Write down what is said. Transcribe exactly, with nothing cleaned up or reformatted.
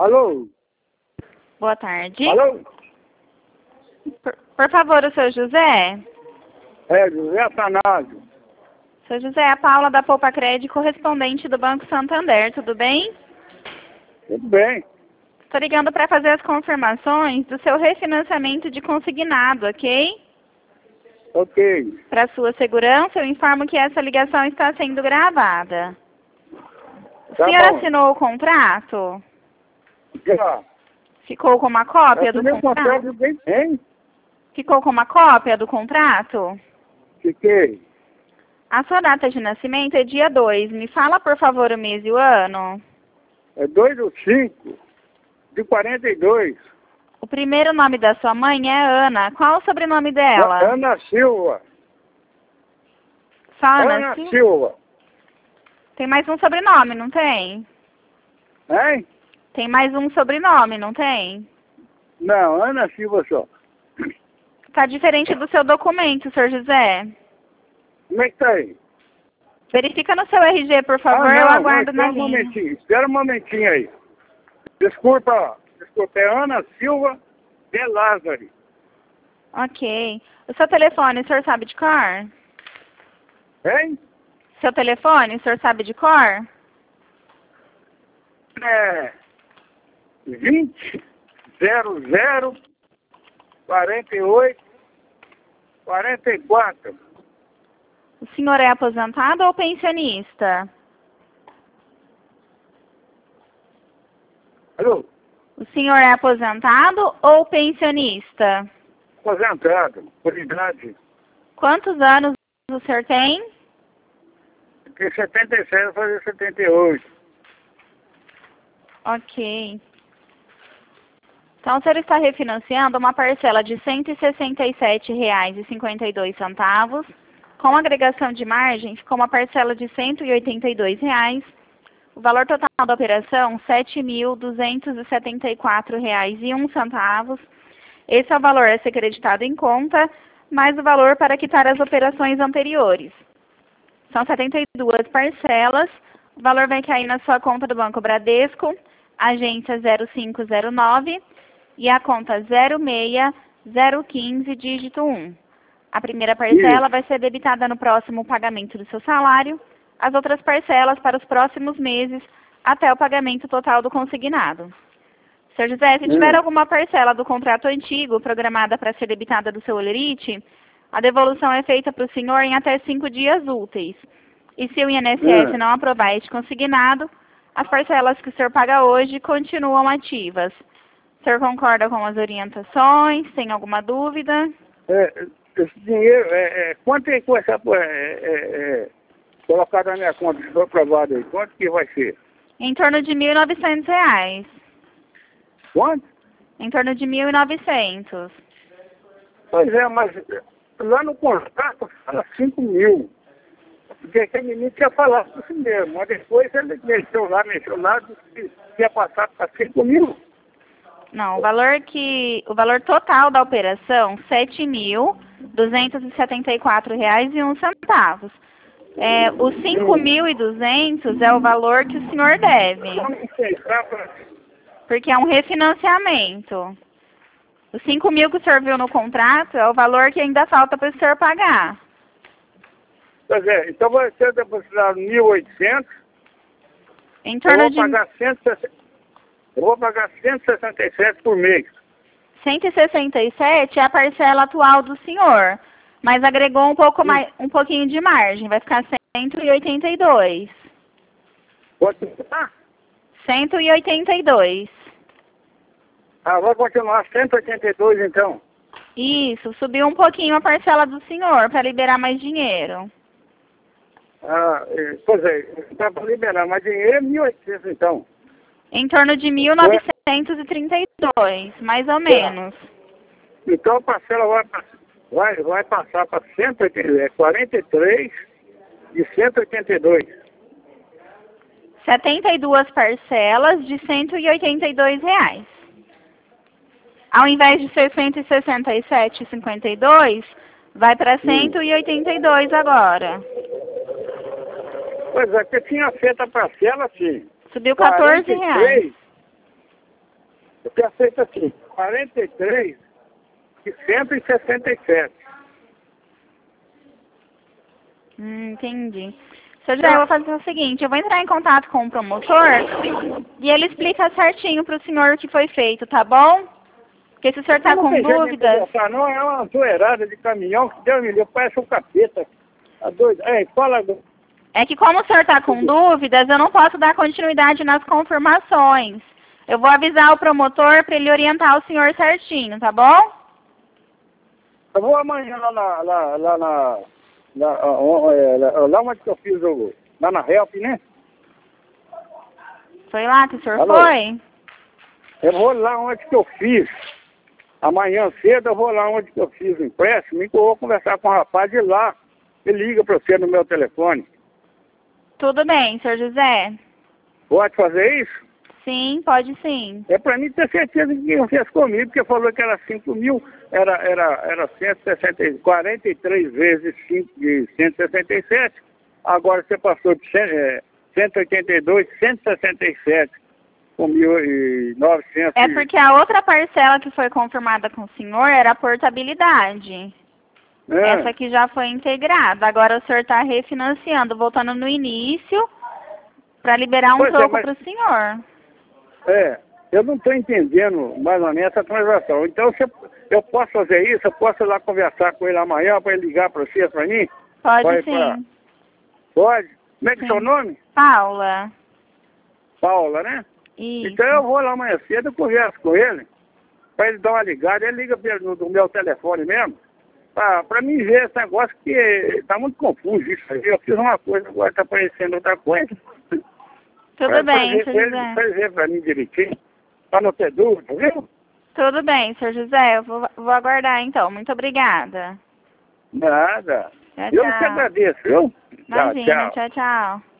Alô? Boa tarde. Alô? Por, por favor, o seu José? É, José Atanásio. Seu José, a Paula da Poupa Crédito, correspondente do Banco Santander, tudo bem? Tudo bem. Estou ligando para fazer as confirmações do seu refinanciamento de consignado, ok? Ok. Para sua segurança, eu informo que essa ligação está sendo gravada. O Tá senhor bom. assinou o contrato? Já. Ficou com uma cópia do Assinei o contrato? contrato bem, hein? Ficou com uma cópia do contrato? Fiquei. A sua data de nascimento é dia dois. Me fala, por favor, o mês e o ano. É dois do cinco de quarenta e dois. O primeiro nome da sua mãe é Ana. Qual o sobrenome dela? Ana Silva. Só Ana, Ana Sil- Silva. Tem mais um sobrenome, não tem? Hein? Tem mais um sobrenome, não tem? Não, Ana Silva só. Tá diferente do seu documento, senhor José. Como é que tá aí? Verifica no seu R G, por favor, ah, eu não, aguardo espera na um linha. momentinho. Espera um momentinho aí. Desculpa, desculpa. É Ana Silva de Lázaro. Ok. O seu telefone, o senhor sabe de cor? Hein? Seu telefone, o senhor sabe de cor? É vinte, zero zero, quarenta e oito, quarenta e quatro. O senhor é aposentado ou pensionista? Alô? O senhor é aposentado ou pensionista? Aposentado, por idade. Quantos anos o senhor tem? Tem setenta e sete, vou fazer setenta e oito. Ok. Então, o senhor está refinanciando uma parcela de cento e sessenta e sete reais e cinquenta e dois centavos. Com agregação de margem, ficou uma parcela de cento e oitenta e dois reais. O valor total da operação, sete mil duzentos e setenta e quatro reais e um centavos. Esse é o valor a ser creditado em conta, mais o valor para quitar as operações anteriores. São setenta e duas parcelas. O valor vai cair na sua conta do Banco Bradesco, agência zero cinco zero nove e a conta zero seis zero um cinco, dígito um. A primeira parcela Isso. vai ser debitada no próximo pagamento do seu salário, as outras parcelas para os próximos meses, até o pagamento total do consignado. senhor José, se tiver Hum. alguma parcela do contrato antigo programada para ser debitada do seu holerite, a devolução é feita para o senhor em até cinco dias úteis. E se o I N S S Hum. não aprovar este consignado, as parcelas que o senhor paga hoje continuam ativas. O senhor concorda com as orientações? Tem alguma dúvida? É, esse dinheiro, é, é, quanto é que vai ser é, é, é, colocado na minha conta, se for aprovado aí? Quanto que vai ser? Em torno de mil e novecentos reais. Quanto? Em torno de mil e novecentos. Pois é, mas lá no contrato fala cinco mil. Porque aquele menino tinha falado isso mesmo, mas depois ele mexeu lá, mexeu lá, disse que ia passar para cinco mil. Não, o valor que o valor total da operação, sete mil duzentos e setenta e quatro reais e um centavos. É, os cinco mil e duzentos é o valor que o senhor deve, Vamos pensar pra- porque é um refinanciamento. Os cinco mil que o senhor viu no contrato é o valor que ainda falta para o senhor pagar. Pois é, então vai ser depositado mil e oitocentos, Em eu torno vou de pagar cento e sessenta, eu vou pagar cento e sessenta e sete por mês. cento e sessenta e sete é a parcela atual do senhor, mas agregou um pouco mais, um pouquinho de margem, vai ficar cento e oitenta e dois. Pode ah, cento e oitenta e dois. ah, vai continuar cento e oitenta e dois então. Isso, subiu um pouquinho a parcela do senhor para liberar mais dinheiro. Ah, eh, pois é, está para liberar mais dinheiro é mil e oitocentos então. Em torno de mil novecentos e trinta e dois, mais ou menos. Então a parcela vai, pass- vai, vai passar para cento e oitenta, é, quarenta e três e cento e oitenta e dois. setenta e duas parcelas de cento e oitenta e dois reais. Ao invés de ser cento e sessenta e sete reais e cinquenta e dois, vai para cento e oitenta e dois agora. Pois é, porque tinha feito a parcela assim. Subiu quatorze reais. quarenta e três, Eu tenho feito assim, quarenta e três e cento e sessenta e sete. Hum, entendi. Seu José, eu vou fazer o seguinte, eu vou entrar em contato com o promotor e ele explica certinho para o senhor o que foi feito, tá bom? Porque se o senhor está com dúvidas... Não, é uma zoeirada de caminhão que Deus me livre, parece um capeta. Tá doido? É, fala agora. É que como o senhor está com dúvidas, eu não posso dar continuidade nas confirmações. Eu vou avisar o promotor para ele orientar o senhor certinho, tá bom? Eu vou amanhã lá na... Lá, lá, na, lá, lá, lá onde que eu fiz o... Lá na Help, né? Foi lá que o senhor Alô? foi? Eu vou lá onde que eu fiz. Amanhã cedo eu vou lá onde que eu fiz o empréstimo e eu vou conversar com o rapaz de lá. Ele liga para você no meu telefone. Tudo bem, senhor José? Pode fazer isso? Sim, pode sim. É para mim ter certeza que não fez comigo, porque falou que era cinco mil, era, era, era cento e sessenta, quarenta e três vezes cinco de cento e sessenta e sete. Agora você passou de cento e oitenta e dois, cento e sessenta e sete com mil e novecentos. É porque a outra parcela que foi confirmada com o senhor era a portabilidade. É. Essa aqui já foi integrada. Agora o senhor está refinanciando, voltando no início, para liberar um Pois é, troco mas- para o senhor. É, eu não estou entendendo mais ou menos essa transação. Então, se eu, eu posso fazer isso, eu posso ir lá conversar com ele amanhã para ele ligar para você, para mim? Pode Vai sim. pra- Pode? Como é que é Sim. seu nome? Paula. Paula, né? Isso. Então eu vou lá amanhã cedo, eu converso com ele, para ele dar uma ligada, ele liga pelo- no, no meu telefone mesmo, para mim ver esse negócio que está muito confuso isso aí. Eu fiz uma coisa, agora está aparecendo outra coisa. Tudo Pra- pra bem, ver- senhor pra ele- José. pra ele ver para mim direitinho, para não ter dúvida, viu? Tudo bem, senhor José. Eu vou, vou aguardar então. Muito obrigada. Nada. Tchau, Eu que tchau. agradeço, viu? Imagina, Tchau, tchau. tchau, tchau.